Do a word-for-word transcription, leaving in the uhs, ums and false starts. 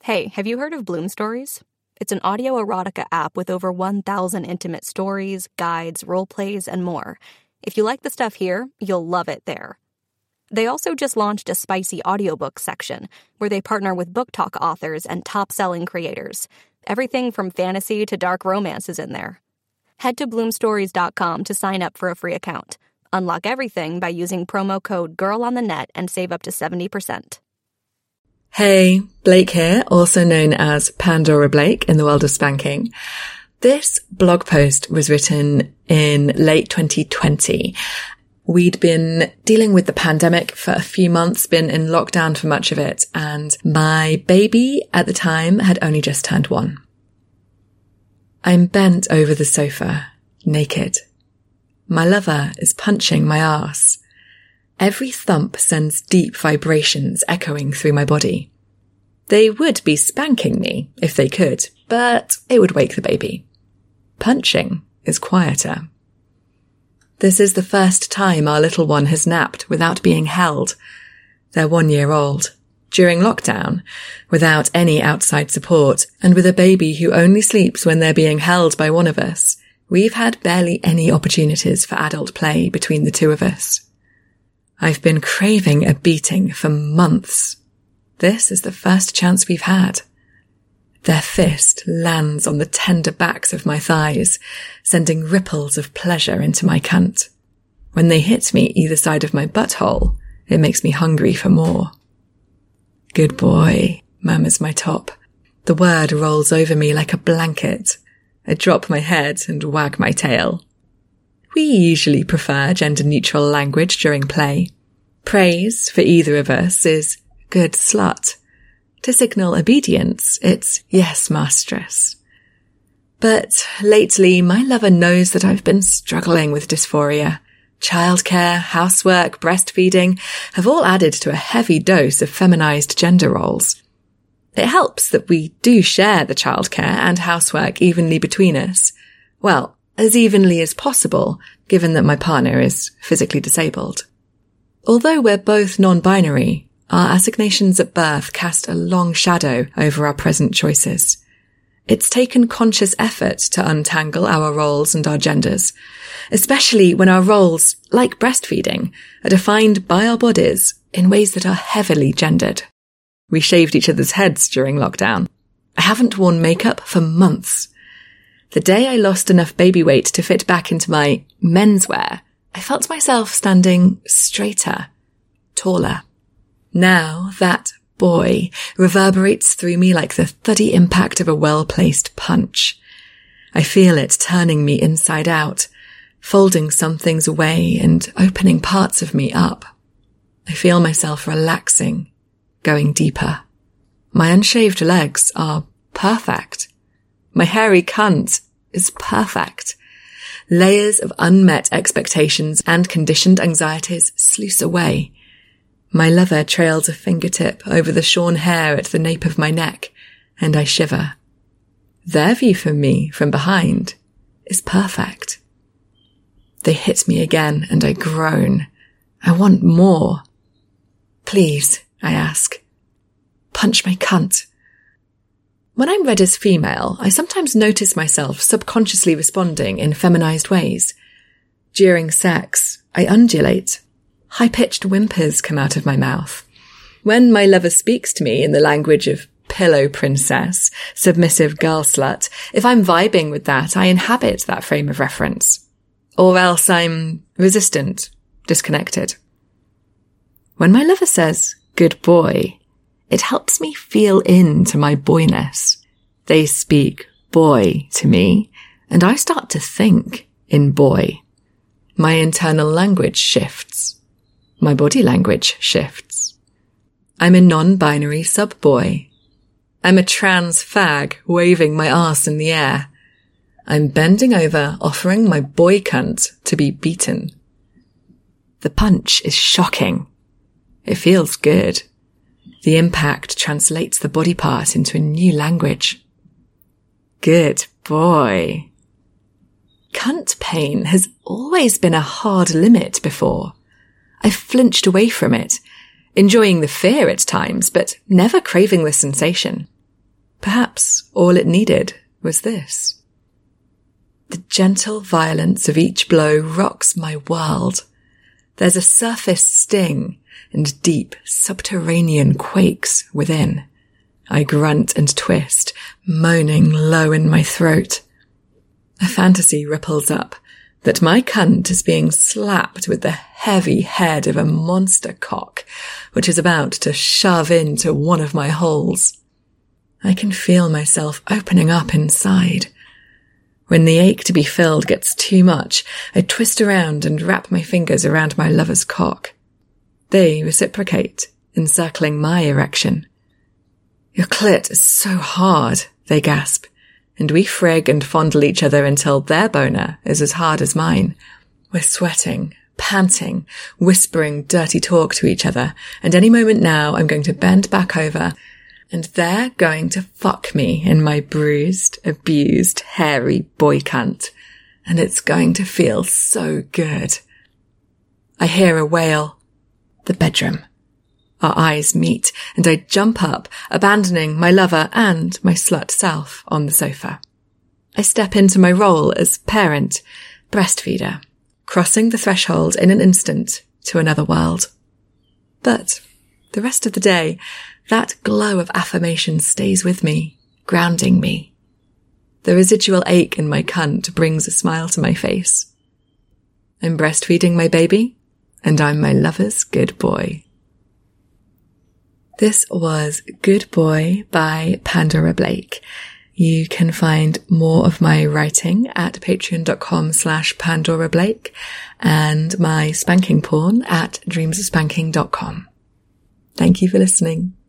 Hey, have you heard of Bloom Stories? It's an audio erotica app with over one thousand intimate stories, guides, role plays, and more. If you like the stuff here, you'll love it there. They also just launched a spicy audiobook section where they partner with book talk authors and top-selling creators. Everything from fantasy to dark romance is in there. Head to bloom stories dot com to sign up for a free account. Unlock everything by using promo code GIRLONTHENET and save up to seventy percent. Hey, Blake here, also known as Pandora Blake in the world of spanking. This blog post was written in late twenty twenty. We'd been dealing with the pandemic for a few months, been in lockdown for much of it, and my baby at the time had only just turned one. I'm bent over the sofa, naked. My lover is punching my arse. Every thump sends deep vibrations echoing through my body. They would be spanking me if they could, but it would wake the baby. Punching is quieter. This is the first time our little one has napped without being held. They're one year old. During lockdown, without any outside support, and with a baby who only sleeps when they're being held by one of us, we've had barely any opportunities for adult play between the two of us. I've been craving a beating for months. This is the first chance we've had. Their fist lands on the tender backs of my thighs, sending ripples of pleasure into my cunt. When they hit me either side of my butthole, it makes me hungry for more. Good boy, murmurs my top. The word rolls over me like a blanket. I drop my head and wag my tail. We usually prefer gender-neutral language during play. Praise, for either of us, is good slut. To signal obedience, it's yes, mistress. But lately, my lover knows that I've been struggling with dysphoria. Childcare, housework, breastfeeding have all added to a heavy dose of feminized gender roles. It helps that we do share the childcare and housework evenly between us. Well, as evenly as possible, given that my partner is physically disabled. Although we're both non-binary, our assignations at birth cast a long shadow over our present choices. It's taken conscious effort to untangle our roles and our genders, especially when our roles, like breastfeeding, are defined by our bodies in ways that are heavily gendered. We shaved each other's heads during lockdown. I haven't worn makeup for months. The day I lost enough baby weight to fit back into my menswear, I felt myself standing straighter, taller. Now that boy reverberates through me like the thuddy impact of a well-placed punch. I feel it turning me inside out, folding some things away and opening parts of me up. I feel myself relaxing, going deeper. My unshaved legs are perfect. My hairy cunt is perfect. Layers of unmet expectations and conditioned anxieties sluice away. My lover trails a fingertip over the shorn hair at the nape of my neck, and I shiver. Their view from me from behind is perfect. They hit me again, and I groan. I want more. Please, I ask. Punch my cunt. When I'm read as female, I sometimes notice myself subconsciously responding in feminized ways. During sex, I undulate. High-pitched whimpers come out of my mouth. When my lover speaks to me in the language of pillow princess, submissive girl slut, if I'm vibing with that, I inhabit that frame of reference. Or else I'm resistant, disconnected. When my lover says, good boy, it helps me feel into my boyness. They speak boy to me, and I start to think in boy. My internal language shifts. My body language shifts. I'm a non-binary sub-boy. I'm a trans fag waving my arse in the air. I'm bending over, offering my boy cunt to be beaten. The punch is shocking. It feels good. The impact translates the body part into a new language. Good boy. Cunt pain has always been a hard limit before. I've flinched away from it, enjoying the fear at times, but never craving the sensation. Perhaps all it needed was this. The gentle violence of each blow rocks my world. There's a surface sting and deep subterranean quakes within. I grunt and twist, moaning low in my throat. A fantasy ripples up that my cunt is being slapped with the heavy head of a monster cock, which is about to shove into one of my holes. I can feel myself opening up inside. When the ache to be filled gets too much, I twist around and wrap my fingers around my lover's cock. They reciprocate, encircling my erection. Your clit is so hard, they gasp, and we frig and fondle each other until their boner is as hard as mine. We're sweating, panting, whispering dirty talk to each other, and any moment now I'm going to bend back over and they're going to fuck me in my bruised, abused, hairy boy cunt, and it's going to feel so good. I hear a wail. The bedroom. Our eyes meet, and I jump up, abandoning my lover and my slut self on the sofa. I step into my role as parent, breastfeeder, crossing the threshold in an instant to another world. But the rest of the day, that glow of affirmation stays with me, grounding me. The residual ache in my cunt brings a smile to my face. I'm breastfeeding my baby, and I'm my lover's good boy. This was Good Boy by Pandora Blake. You can find more of my writing at patreon.com slash Pandora Blake and my spanking porn at dreams of spanking dot com. Thank you for listening.